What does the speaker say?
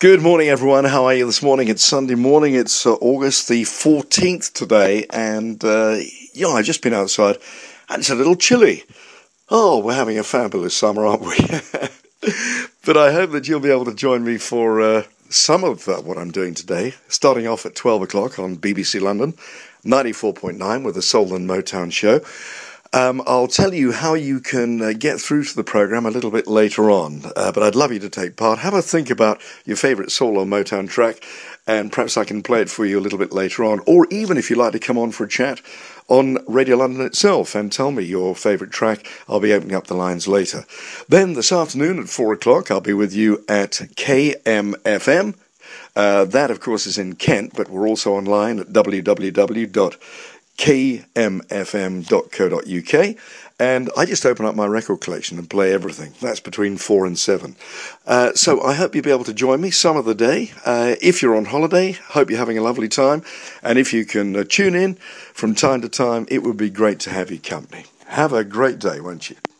Good morning, everyone. How are you this morning? It's Sunday morning. It's August the 14th today, and I've just been outside, and it's a little chilly. Oh, we're having a fabulous summer, aren't we? But I hope that you'll be able to join me for some of what I'm doing today, starting off at 12 o'clock on BBC London, 94.9 with the Soul and Motown show. I'll tell you how you can get through to the programme a little bit later on, but I'd love you to take part. Have a think about your favourite soul or Motown track, and perhaps I can play it for you a little bit later on, or even if you'd like to come on for a chat on Radio London itself and tell me your favourite track. I'll be opening up the lines later. Then this afternoon at 4 o'clock, I'll be with you at KMFM. That, of course, is in Kent, but we're also online at www.kmfm.co.uk, and I just open up my record collection and play everything. That's between 4 and 7. So I hope you'll be able to join me some of the day. If you're on holiday, hope you're having a lovely time, and if you can tune in from time to time, it would be great to have your company. Have a great day, won't you?